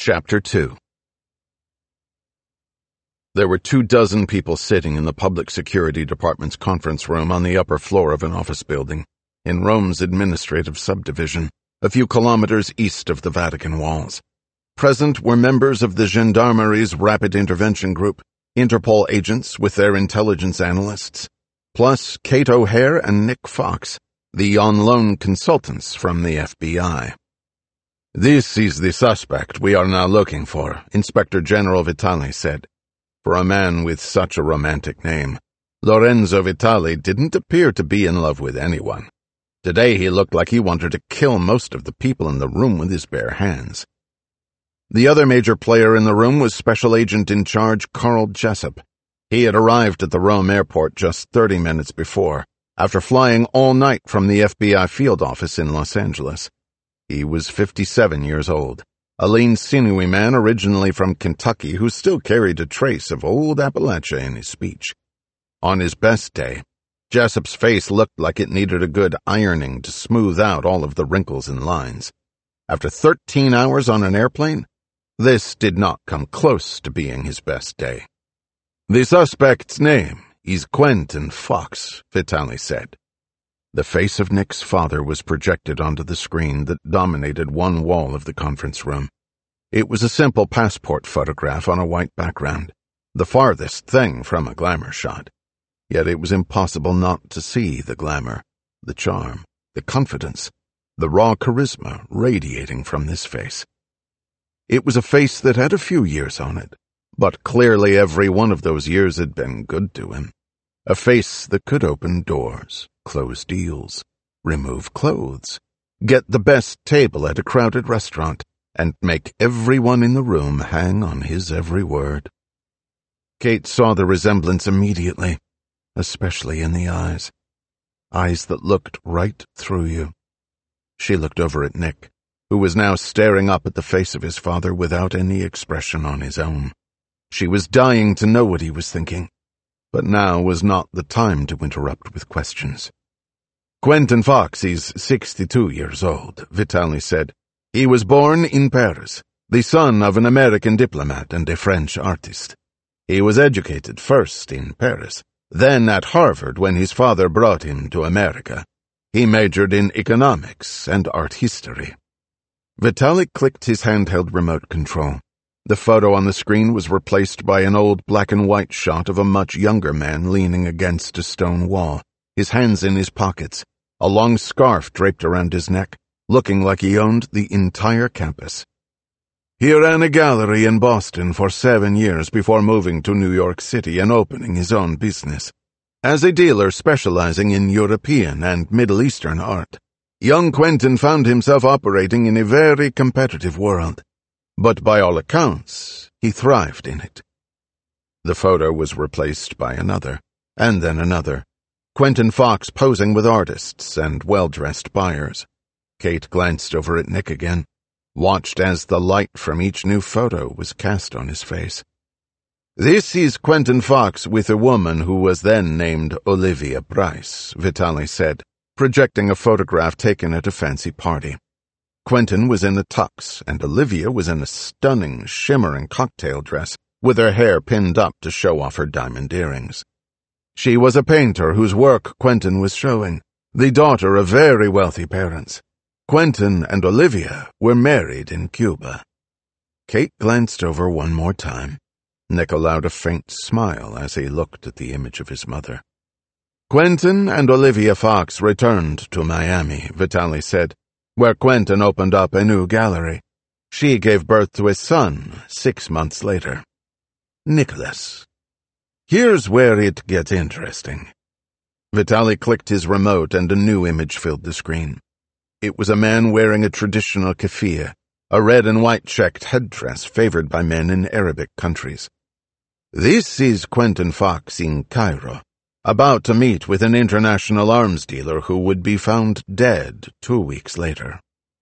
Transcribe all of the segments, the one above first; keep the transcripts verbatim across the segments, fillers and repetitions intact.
Chapter two. There were two dozen people sitting in the Public Security Department's conference room on the upper floor of an office building, in Rome's administrative subdivision, a few kilometers east of the Vatican walls. Present were members of the Gendarmerie's Rapid Intervention Group, Interpol agents with their intelligence analysts, plus Kate O'Hare and Nick Fox, the on-loan consultants from the F B I. "This is the suspect we are now looking for," Inspector General Vitali said. For a man with such a romantic name, Lorenzo Vitali didn't appear to be in love with anyone. Today he looked like he wanted to kill most of the people in the room with his bare hands. The other major player in the room was Special Agent in Charge Carl Jessup. He had arrived at the Rome airport just thirty minutes before, after flying all night from the F B I field office in Los Angeles. He was fifty-seven years old, a lean, sinewy man originally from Kentucky who still carried a trace of old Appalachia in his speech. On his best day, Jessup's face looked like it needed a good ironing to smooth out all of the wrinkles and lines. After thirteen hours on an airplane, this did not come close to being his best day. "The suspect's name is Quentin Fox," Vitali said. The face of Nick's father was projected onto the screen that dominated one wall of the conference room. It was a simple passport photograph on a white background, the farthest thing from a glamour shot. Yet it was impossible not to see the glamour, the charm, the confidence, the raw charisma radiating from this face. It was a face that had a few years on it, but clearly every one of those years had been good to him. A face that could open doors, close deals, remove clothes, get the best table at a crowded restaurant, and make everyone in the room hang on his every word. Kate saw the resemblance immediately, especially in the eyes. Eyes that looked right through you. She looked over at Nick, who was now staring up at the face of his father without any expression on his own. She was dying to know what he was thinking, but now was not the time to interrupt with questions. "Quentin Fox is sixty-two years old," Vitali said. "He was born in Paris, the son of an American diplomat and a French artist. He was educated first in Paris, then at Harvard when his father brought him to America. He majored in economics and art history." Vitali clicked his handheld remote control. The photo on the screen was replaced by an old black-and-white shot of a much younger man leaning against a stone wall, his hands in his pockets, a long scarf draped around his neck, looking like he owned the entire campus. "He ran a gallery in Boston for seven years before moving to New York City and opening his own business. As a dealer specializing in European and Middle Eastern art, young Quentin found himself operating in a very competitive world. But by all accounts, he thrived in it." The photo was replaced by another, and then another. Quentin Fox posing with artists and well-dressed buyers. Kate glanced over at Nick again, watched as the light from each new photo was cast on his face. "This is Quentin Fox with a woman who was then named Olivia Price," Vitali said, projecting a photograph taken at a fancy party. Quentin was in a tux, and Olivia was in a stunning, shimmering cocktail dress, with her hair pinned up to show off her diamond earrings. She was a painter whose work Quentin was showing, the daughter of very wealthy parents. Quentin and Olivia were married in Cuba. Kate glanced over one more time. Nick allowed a faint smile as he looked at the image of his mother. "Quentin and Olivia Fox returned to Miami," Vitali said, "where Quentin opened up a new gallery. She gave birth to a son six months later. Nicholas. Here's where it gets interesting." Vitali clicked his remote and a new image filled the screen. It was a man wearing a traditional keffiyeh, a red and white checked headdress favored by men in Arabic countries. "This is Quentin Fox in Cairo, about to meet with an international arms dealer who would be found dead two weeks later."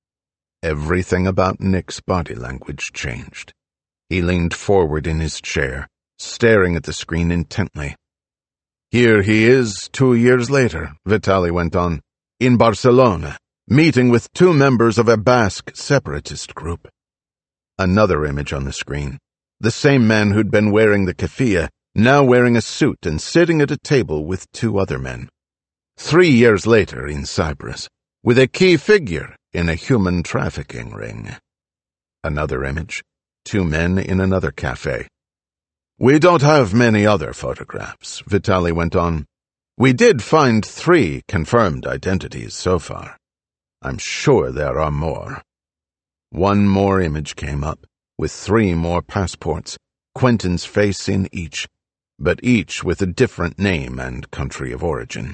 Everything about Nick's body language changed. He leaned forward in his chair, staring at the screen intently. "Here he is two years later," Vitali went on, "in Barcelona, meeting with two members of a Basque separatist group. Another image on the screen. The same man who'd been wearing the keffiyeh, now wearing a suit and sitting at a table with two other men. Three years later in Cyprus, with a key figure in a human trafficking ring. Another image. Two men in another cafe. We don't have many other photographs, Vitali went on. We did find three confirmed identities so far. I'm sure there are more. One more image came up, with three more passports, Quentin's face in each, but each with a different name and country of origin.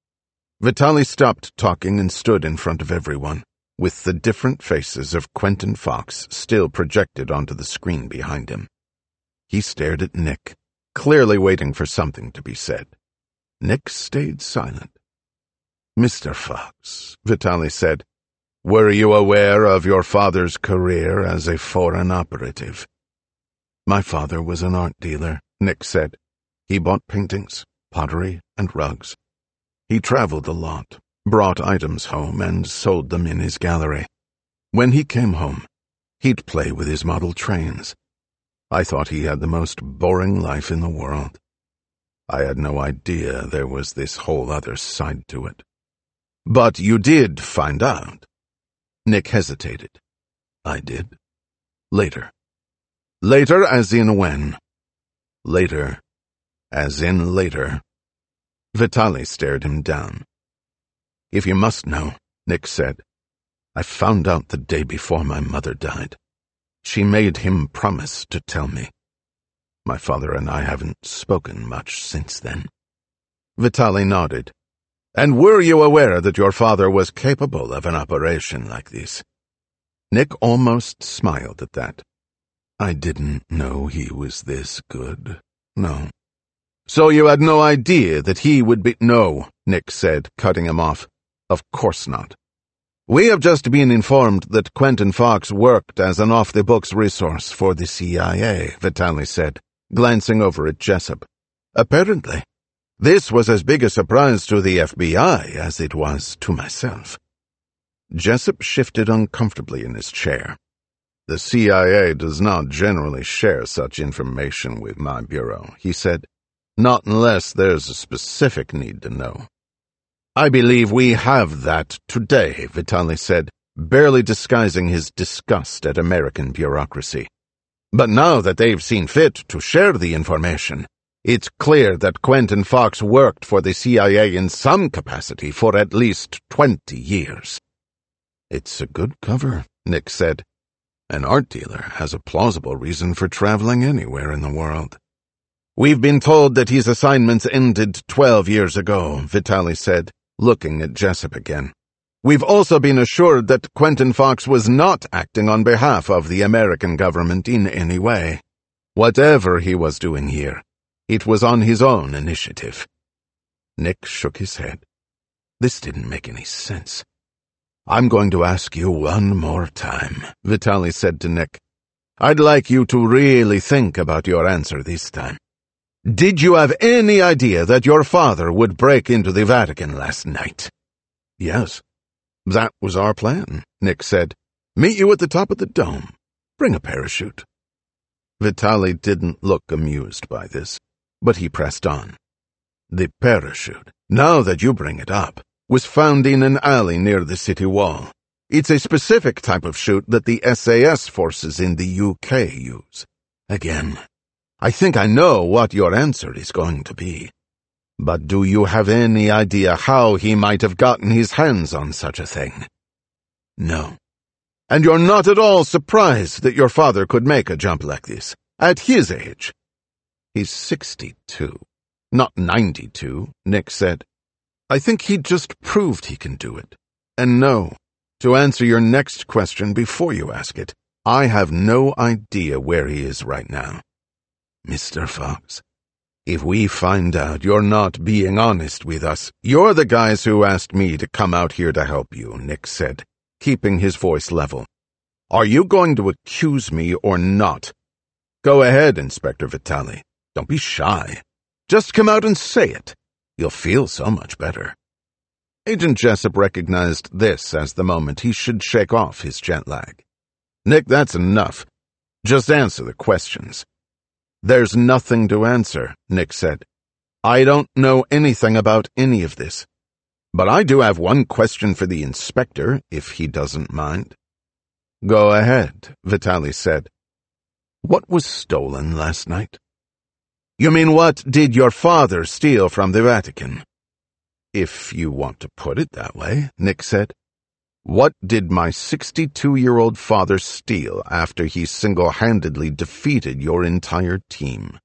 Vitali stopped talking and stood in front of everyone, with the different faces of Quentin Fox still projected onto the screen behind him. He stared at Nick, clearly waiting for something to be said. Nick stayed silent. Mister Fox, Vitali said, were you aware of your father's career as a foreign operative? My father was an art dealer, Nick said. He bought paintings, pottery, and rugs. He traveled a lot, brought items home, and sold them in his gallery. When he came home, he'd play with his model trains. I thought he had the most boring life in the world. I had no idea there was this whole other side to it. But you did find out. Nick hesitated. I did. Later. Later as in when? Later as in later. Vitali stared him down. If you must know, Nick said, I found out the day before my mother died. She made him promise to tell me. My father and I haven't spoken much since then. Vitali nodded. And were you aware that your father was capable of an operation like this? Nick almost smiled at that. I didn't know he was this good. No. So you had no idea that he would be— No, Nick said, cutting him off. Of course not. We have just been informed that Quentin Fox worked as an off-the-books resource for the C I A, Vitali said, glancing over at Jessup. Apparently, this was as big a surprise to the F B I as it was to myself. Jessup shifted uncomfortably in his chair. The C I A does not generally share such information with my bureau, he said. Not unless there's a specific need to know. I believe we have that today, Vitali said, barely disguising his disgust at American bureaucracy. But now that they've seen fit to share the information, it's clear that Quentin Fox worked for the C I A in some capacity for at least twenty years. It's a good cover, Nick said. An art dealer has a plausible reason for traveling anywhere in the world. We've been told that his assignments ended twelve years ago, Vitali said, looking at Jessup again. We've also been assured that Quentin Fox was not acting on behalf of the American government in any way. Whatever he was doing here, it was on his own initiative. Nick shook his head. This didn't make any sense. I'm going to ask you one more time, Vitali said to Nick. I'd like you to really think about your answer this time. Did you have any idea that your father would break into the Vatican last night? Yes. That was our plan, Nick said. Meet you at the top of the dome. Bring a parachute. Vitali didn't look amused by this, but he pressed on. The parachute, now that you bring it up, was found in an alley near the city wall. It's a specific type of chute that the S A S forces in the U K use. Again, I think I know what your answer is going to be. But do you have any idea how he might have gotten his hands on such a thing? No. And you're not at all surprised that your father could make a jump like this, at his age? He's sixty-two, not ninety-two, Nick said. I think he just proved he can do it. And no, to answer your next question before you ask it, I have no idea where he is right now. Mister Fox, if we find out you're not being honest with us, you're the guys who asked me to come out here to help you, Nick said, keeping his voice level. Are you going to accuse me or not? Go ahead, Inspector Vitali. Don't be shy. Just come out and say it. You'll feel so much better. Agent Jessup recognized this as the moment he should shake off his jet lag. Nick, that's enough. Just answer the questions." "There's nothing to answer," Nick said. "I don't know anything about any of this. But I do have one question for the inspector, if he doesn't mind." "Go ahead," Vitaly said. "What was stolen last night?" "You mean what did your father steal from the Vatican?" "If you want to put it that way," Nick said. "What did my sixty-two-year-old father steal after he single-handedly defeated your entire team?"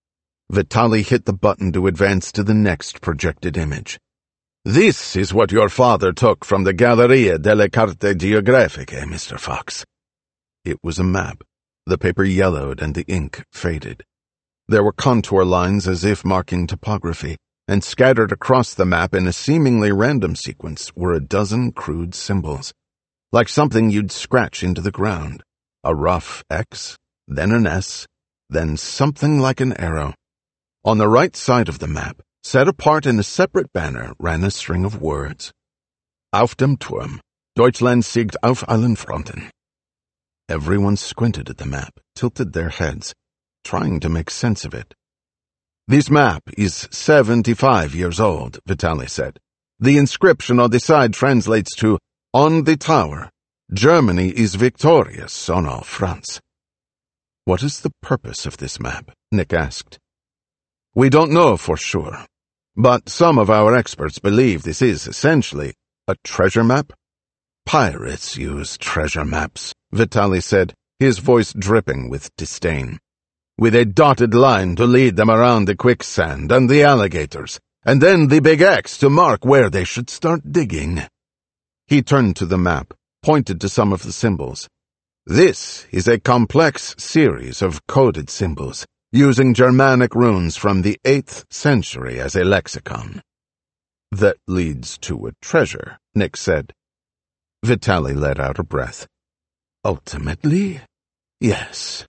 Vitaly hit the button to advance to the next projected image. "This is what your father took from the Galleria delle Carte Geografiche, Mister Fox." It was a map. The paper yellowed and the ink faded. There were contour lines as if marking topography, and scattered across the map in a seemingly random sequence were a dozen crude symbols, like something you'd scratch into the ground. A rough X, then an S, then something like an arrow. On the right side of the map, set apart in a separate banner, ran a string of words. "Auf dem Turm, Deutschland siegt auf allen Fronten." Everyone squinted at the map, tilted their heads, trying to make sense of it. "This map is seventy-five years old," Vitaly said. "The inscription on the side translates to, 'On the tower, Germany is victorious on all fronts.'" "What is the purpose of this map?" Nick asked. "We don't know for sure, but some of our experts believe this is essentially a treasure map." "Pirates use treasure maps," Vitaly said, his voice dripping with disdain. "With a dotted line to lead them around the quicksand and the alligators, and then the big X to mark where they should start digging." He turned to the map, pointed to some of the symbols. "This is a complex series of coded symbols, using Germanic runes from the eighth century as a lexicon." "That leads to a treasure," Nick said. Vitaly let out a breath. "Ultimately, yes."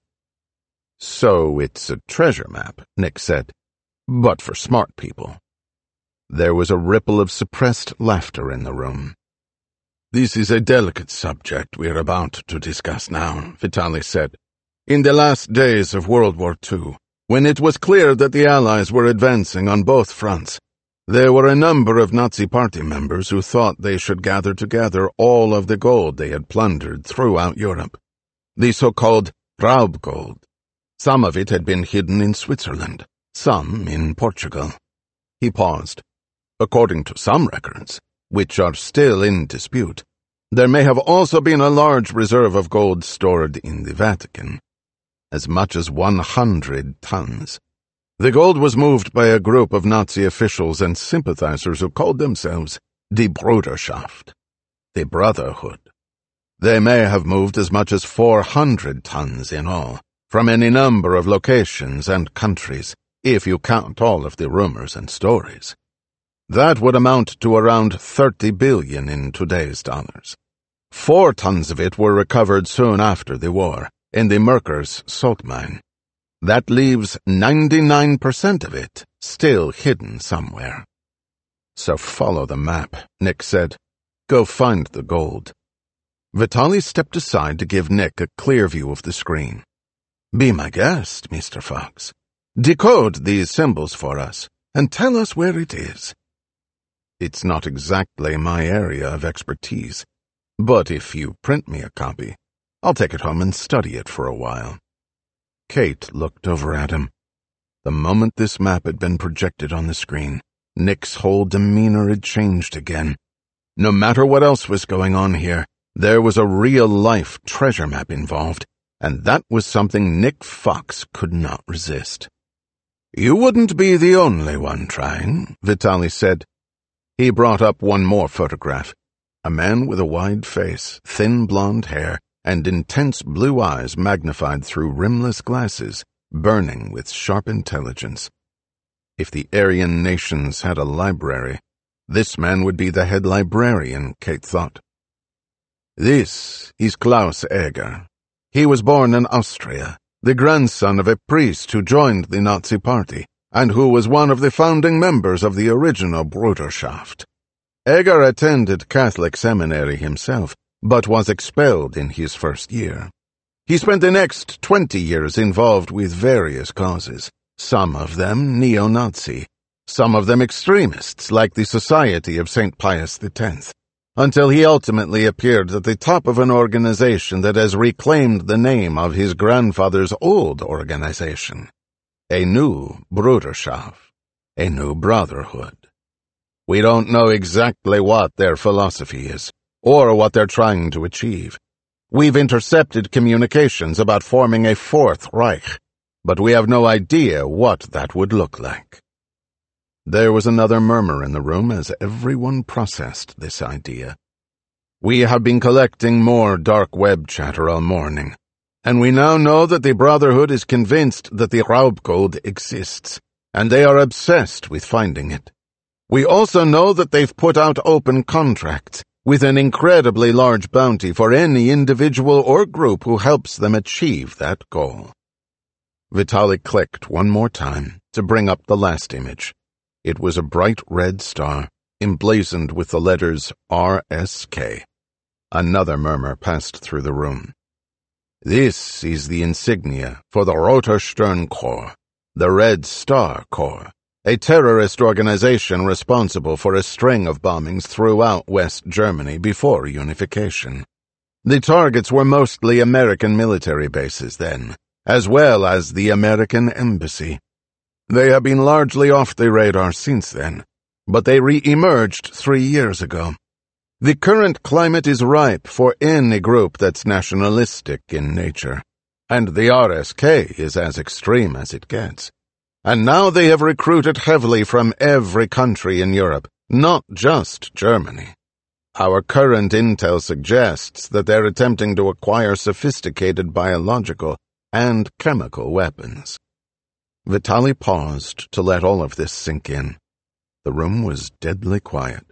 "So it's a treasure map," Nick said, "but for smart people." There was a ripple of suppressed laughter in the room. "This is a delicate subject we're about to discuss now," Vitaly said. "In the last days of World War Two, when it was clear that the Allies were advancing on both fronts, there were a number of Nazi Party members who thought they should gather together all of the gold they had plundered throughout Europe, the so-called Raubgold. Some of it had been hidden in Switzerland, some in Portugal." He paused. "According to some records, which are still in dispute, there may have also been a large reserve of gold stored in the Vatican. As much as one hundred tons. The gold was moved by a group of Nazi officials and sympathizers who called themselves Die Bruderschaft, the Brotherhood. They may have moved as much as four hundred tons in all, from any number of locations and countries, if you count all of the rumors and stories. That would amount to around thirty billion in today's dollars. Four tons of it were recovered soon after the war, in the Merkers salt mine. That leaves ninety-nine percent of it still hidden somewhere." "So follow the map," Nick said. "Go find the gold." Vitaly stepped aside to give Nick a clear view of the screen. "Be my guest, Mister Fox. Decode these symbols for us, and tell us where it is." "It's not exactly my area of expertise, but if you print me a copy, I'll take it home and study it for a while." Kate looked over at him. The moment this map had been projected on the screen, Nick's whole demeanor had changed again. No matter what else was going on here, there was a real-life treasure map involved, and that was something Nick Fox could not resist. "You wouldn't be the only one trying," Vitaly said. He brought up one more photograph. A man with a wide face, thin blonde hair, and intense blue eyes magnified through rimless glasses, burning with sharp intelligence. If the Aryan nations had a library, this man would be the head librarian, Kate thought. "This is Klaus Eger. He was born in Austria, the grandson of a priest who joined the Nazi Party, and who was one of the founding members of the original Bruderschaft. Eger attended Catholic seminary himself, but was expelled in his first year. He spent the next twenty years involved with various causes, some of them neo-Nazi, some of them extremists like the Society of Saint Pius the Tenth, until he ultimately appeared at the top of an organization that has reclaimed the name of his grandfather's old organization, a new Bruderschaft, a new brotherhood. We don't know exactly what their philosophy is, or what they're trying to achieve. We've intercepted communications about forming a Fourth Reich, but we have no idea what that would look like. There was another murmur in the room as everyone processed this idea. We have been collecting more dark web chatter all morning, and we now know that the Brotherhood is convinced that the Raubcode exists, and they are obsessed with finding it. We also know that they've put out open contracts, with an incredibly large bounty for any individual or group who helps them achieve that goal. Vitaly clicked one more time to bring up the last image. It was a bright red star, emblazoned with the letters R S K. Another murmur passed through the room. This is the insignia for the Roter Stern Corps, the Red Star Corps, a terrorist organization responsible for a string of bombings throughout West Germany before unification. The targets were mostly American military bases then, as well as the American embassy. They have been largely off the radar since then, but they re-emerged three years ago. The current climate is ripe for any group that's nationalistic in nature, and the R S K is as extreme as it gets. And now they have recruited heavily from every country in Europe, not just Germany. Our current intel suggests that they're attempting to acquire sophisticated biological and chemical weapons. Vitaly paused to let all of this sink in. The room was deadly quiet.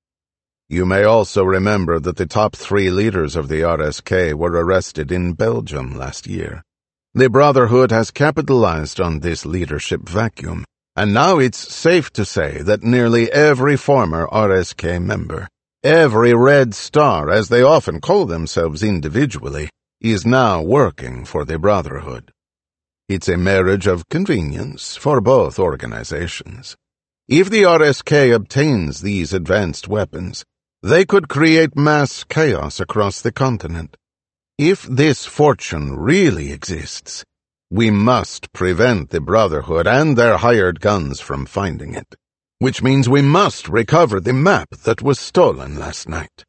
You may also remember that the top three leaders of the R S K were arrested in Belgium last year. The Brotherhood has capitalized on this leadership vacuum, and now it's safe to say that nearly every former R S K member, every Red Star, as they often call themselves individually, is now working for the Brotherhood. It's a marriage of convenience for both organizations. If the R S K obtains these advanced weapons, they could create mass chaos across the continent. If this fortune really exists, we must prevent the Brotherhood and their hired guns from finding it, which means we must recover the map that was stolen last night.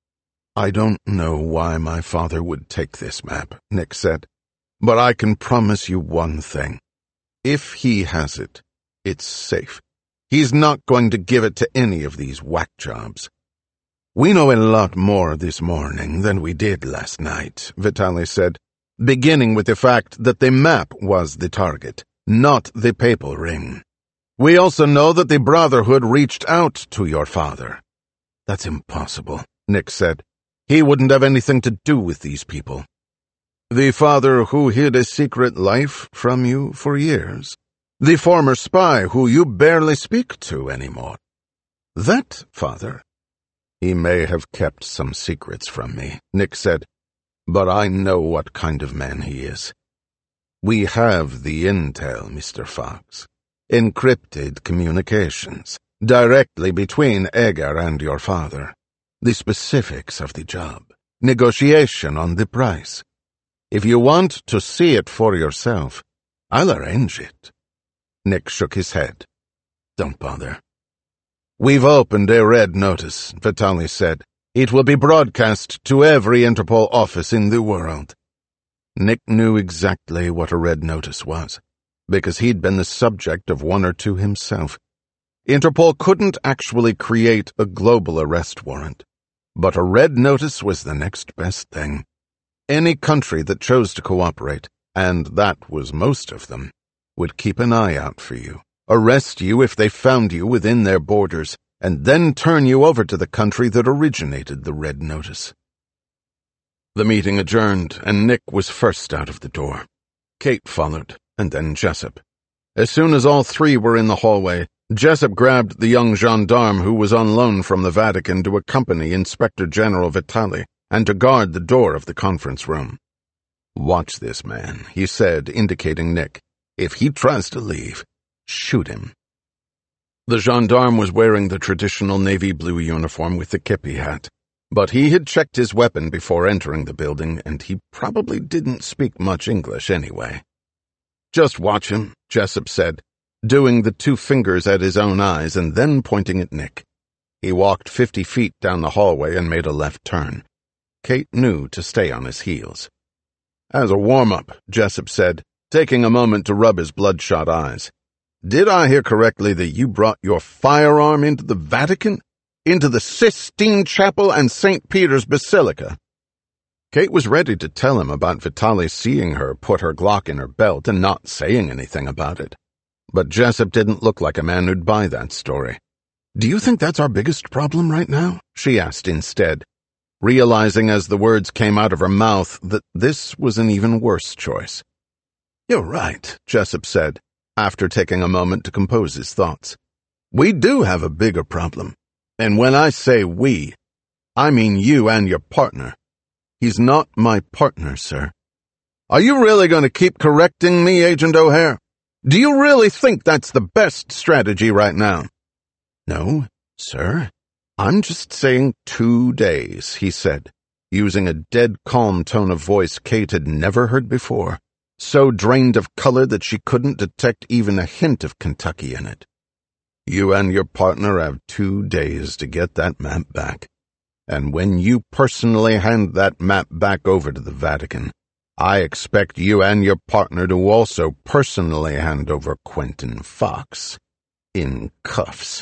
I don't know why my father would take this map, Nick said. But I can promise you one thing. If he has it, it's safe. He's not going to give it to any of these whack jobs. We know a lot more this morning than we did last night, Vitaly said, beginning with the fact that the map was the target, not the papal ring. We also know that the Brotherhood reached out to your father. That's impossible, Nick said. He wouldn't have anything to do with these people. The father who hid a secret life from you for years. The former spy who you barely speak to anymore. That father. He may have kept some secrets from me, Nick said, but I know what kind of man he is. We have the intel, Mister Fox. Encrypted communications, directly between Edgar and your father. The specifics of the job. Negotiation on the price. If you want to see it for yourself, I'll arrange it. Nick shook his head. Don't bother. We've opened a red notice, Vitaly said. It will be broadcast to every Interpol office in the world. Nick knew exactly what a red notice was, because he'd been the subject of one or two himself. Interpol couldn't actually create a global arrest warrant, but a red notice was the next best thing. Any country that chose to cooperate, and that was most of them, would keep an eye out for you, arrest you if they found you within their borders, and then turn you over to the country that originated the red notice. The meeting adjourned, and Nick was first out of the door. Kate followed, and then Jessup. As soon as all three were in the hallway, Jessup grabbed the young gendarme who was on loan from the Vatican to accompany Inspector General Vitaly and to guard the door of the conference room. "Watch this man," he said, indicating Nick. "If he tries to leave, shoot him." The gendarme was wearing the traditional navy blue uniform with the kippy hat, but he had checked his weapon before entering the building, and he probably didn't speak much English anyway. "Just watch him," Jessup said, doing the two fingers at his own eyes and then pointing at Nick. He walked fifty feet down the hallway and made a left turn. Kate knew to stay on his heels. "As a warm-up," Jessup said, taking a moment to rub his bloodshot eyes. "Did I hear correctly that you brought your firearm into the Vatican? Into the Sistine Chapel and Saint Peter's Basilica?" Kate was ready to tell him about Vitaly seeing her put her Glock in her belt and not saying anything about it. But Jessup didn't look like a man who'd buy that story. "Do you think that's our biggest problem right now?" she asked instead, realizing as the words came out of her mouth that this was an even worse choice. "You're right," Jessup said, after taking a moment to compose his thoughts. "We do have a bigger problem. And when I say we, I mean you and your partner." "He's not my partner, sir." "Are you really going to keep correcting me, Agent O'Hare? Do you really think that's the best strategy right now?" "No, sir. I'm just saying two days," he said, using a dead calm tone of voice Kate had never heard before, so drained of color that she couldn't detect even a hint of Kentucky in it. "You and your partner have two days to get that map back. And when you personally hand that map back over to the Vatican, I expect you and your partner to also personally hand over Quentin Fox in cuffs."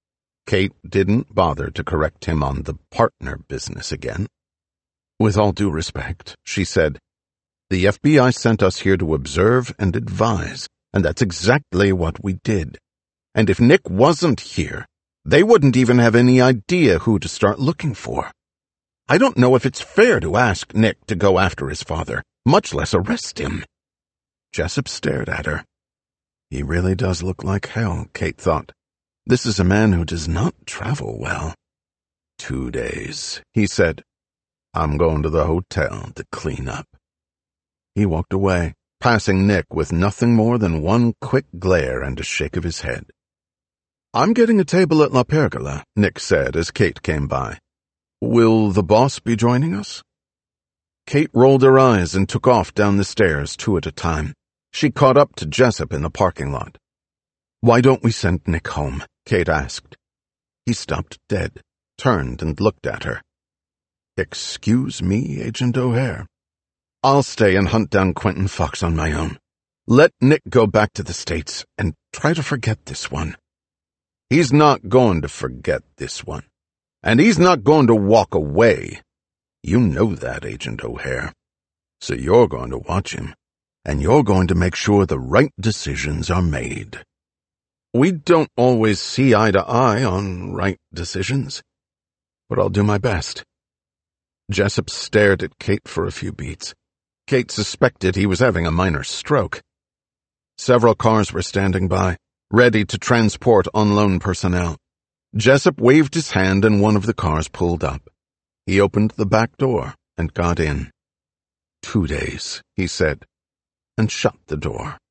Kate didn't bother to correct him on the partner business again. "With all due respect," she said, "the F B I sent us here to observe and advise, and that's exactly what we did. And if Nick wasn't here, they wouldn't even have any idea who to start looking for. I don't know if it's fair to ask Nick to go after his father, much less arrest him." Jessup stared at her. He really does look like hell, Kate thought. This is a man who does not travel well. "Two days," he said. "I'm going to the hotel to clean up." He walked away, passing Nick with nothing more than one quick glare and a shake of his head. "I'm getting a table at La Pergola," Nick said as Kate came by. "Will the boss be joining us?" Kate rolled her eyes and took off down the stairs two at a time. She caught up to Jessup in the parking lot. "Why don't we send Nick home?" Kate asked. He stopped dead, turned and looked at her. "Excuse me, Agent O'Hare. I'll stay and hunt down Quentin Fox on my own. Let Nick go back to the States and try to forget this one." "He's not going to forget this one. And he's not going to walk away. You know that, Agent O'Hare. So you're going to watch him, and you're going to make sure the right decisions are made." "We don't always see eye to eye on right decisions, but I'll do my best." Jessup stared at Kate for a few beats. Kate suspected he was having a minor stroke. Several cars were standing by, ready to transport on-loan personnel. Jessup waved his hand and one of the cars pulled up. He opened the back door and got in. "Two days," he said, and shut the door.